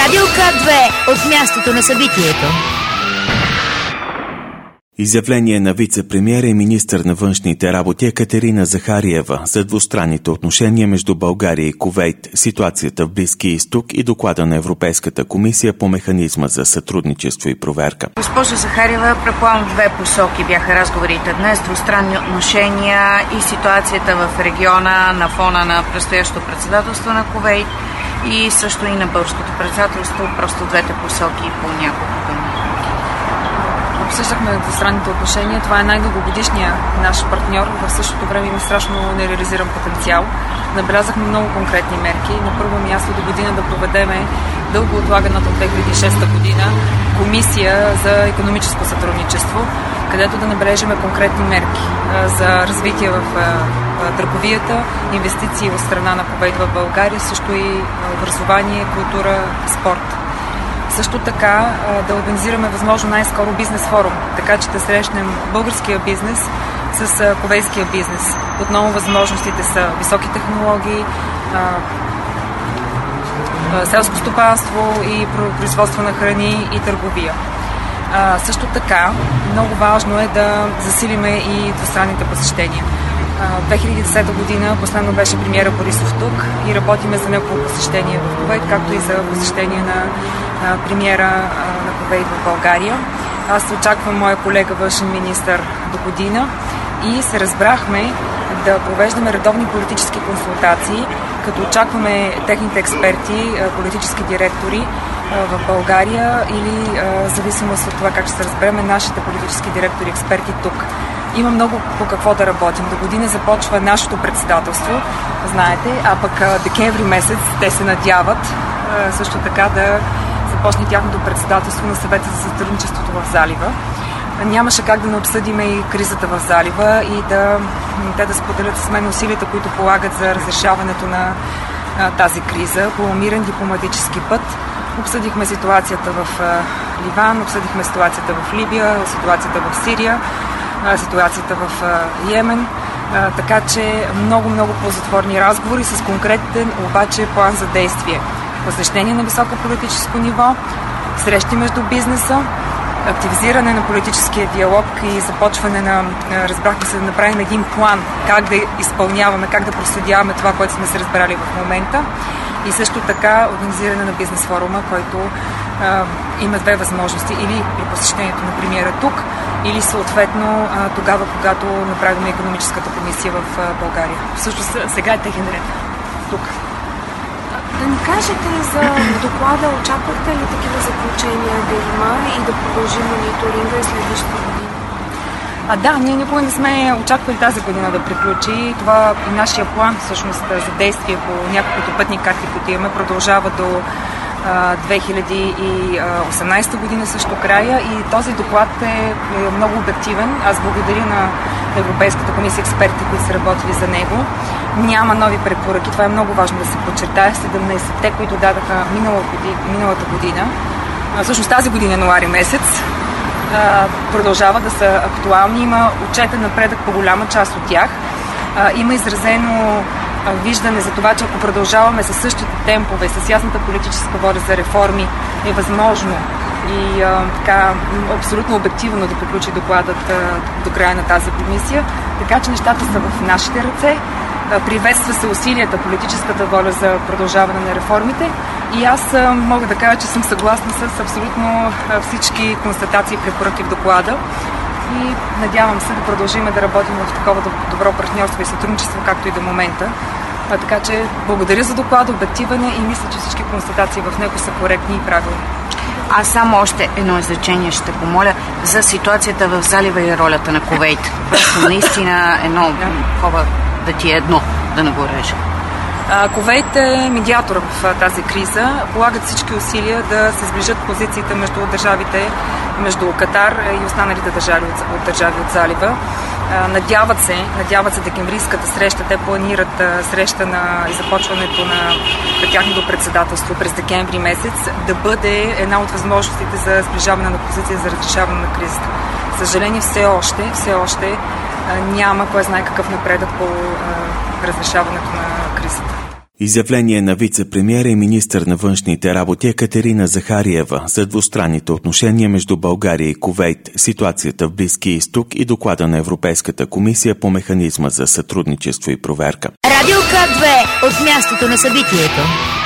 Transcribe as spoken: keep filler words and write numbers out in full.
Радио К две от мястото на събитието. Изявление на вице-премиера и министър на външните работи Екатерина Захариева за двустранните отношения между България и Кувейт, ситуацията в Близкия изток и доклада на Европейската комисия по механизма за сътрудничество и проверка. Госпожо Захариева, предполагам в две посоки бяха разговорите днес, двустранни отношения и ситуацията в региона на фона на предстоящото председателство на Кувейт и също и на българското председателство, просто двете посоки по няколко думи. Обсъждахме двустранните отношения. Това е най-дългогодишният наш партньор. В същото време има страшно нереализиран потенциал. Набелязахме много конкретни мерки. На първо място до година да проведеме дълго отлаганата от две хиляди и шеста година комисия за икономическо сътрудничество, където да набележиме конкретни мерки за развитие в търговията, инвестиции от страна на Кувейт в България, също и образование, култура, спорт. Също така да организираме възможно най-скоро бизнес форум, така че да срещнем българския бизнес с кувейтския бизнес. Отново възможностите са високи технологии, селско стопанство и производство на храни и търговия. Също така много важно е да засилиме и двустранните посещения. две хиляди и десета година последно беше премиера Борисов тук и работиме за негово посещение в Кувейт, както и за посещение на премиера на Кувейт в България. Аз очаквам моя колега външен министър до година и се разбрахме да провеждаме редовни политически консултации, като очакваме техните експерти, политически директори в България или в зависимост от това как ще се разбереме нашите политически директори и експерти тук. Има много по какво да работим. До година започва нашето председателство, знаете, а пък декември месец те се надяват също така да започне тяхното председателство на съвета за сътрудничеството в залива. Нямаше как да не обсъдиме и кризата в залива и да те да споделят с мен усилията, които полагат за разрешаването на а, тази криза по мирен дипломатически път. Обсъдихме ситуацията в а, Ливан, обсъдихме ситуацията в Либия, ситуацията в Сирия, а, ситуацията в а, Йемен. А, така че много-много ползотворни разговори с конкретен обаче план за действие. Посещение на високо политическо ниво, срещи между бизнеса, активизиране на политическия диалог и започване на, разбрахме се, да направим един план как да изпълняваме, как да проследяваме това, което сме се разбрали в момента и също така организиране на бизнес форума, който а, има две възможности, или при посещението на премиера тук, или съответно а, тогава, когато направим икономическата комисия в а, България. Също сега е техен ред. Тук. Да ни кажете за доклада, очаквахте ли такива заключения да има и да продължи мониторинга и следващата година? А, да, ние никога не сме очаквали тази година да приключи. Това и нашия план всъщност за действие по няколкото пътни карти, които имаме, продължава до а, две хиляди и осемнадесета година също края и този доклад е, е много обективен. Аз благодаря на Европейската комисия експерти, които са работили за него. Няма нови препоръки, това е много важно да се подчертае. седемнадесетте, които дадаха миналата година, всъщност тази година, януари месец, продължават да са актуални. Има отчетен напредък по голяма част от тях. Има изразено виждане за това, че ако продължаваме със същите темпове, с ясната политическа воля за реформи, е възможно и а, така абсолютно обективно да приключи докладът а, до края на тази комисия. Така че нещата са в нашите ръце. А, приветства се усилията, политическата воля за продължаване на реформите и аз а, мога да кажа, че съм съгласна с абсолютно а, всички констатации и препоръки в доклада и надявам се да продължим да работим в такова добро партньорство и сътрудничество, както и до момента. А, така че благодаря за доклада, обективен е и мисля, че всички констатации в него са коректни и правилни. Аз само още едно изречение ще помоля за ситуацията в залива и ролята на Кувейт. Просто наистина едно хова да ти е едно, да не го реже. Кувейт е медиатор в тази криза. Полагат всички усилия да се сближат позициите между държавите, между Катар и останалите държави от, от държави от залива. Надяват се, надяват се декемврийската среща. Те планират среща на и започването на тяхното председателство през декември месец да бъде една от възможностите за сближаване на позиция за разрешаване на кризата. Съжаление, все още, все още няма кой знае какъв напредък по разрешаването на кризата. Изявление на вице-премиера и министър на външните работи Екатерина Захариева за двустранните отношения между България и Кувейт, ситуацията в Близкия изток и доклада на Европейската комисия по механизма за сътрудничество и проверка. Радио К две от мястото на събитието.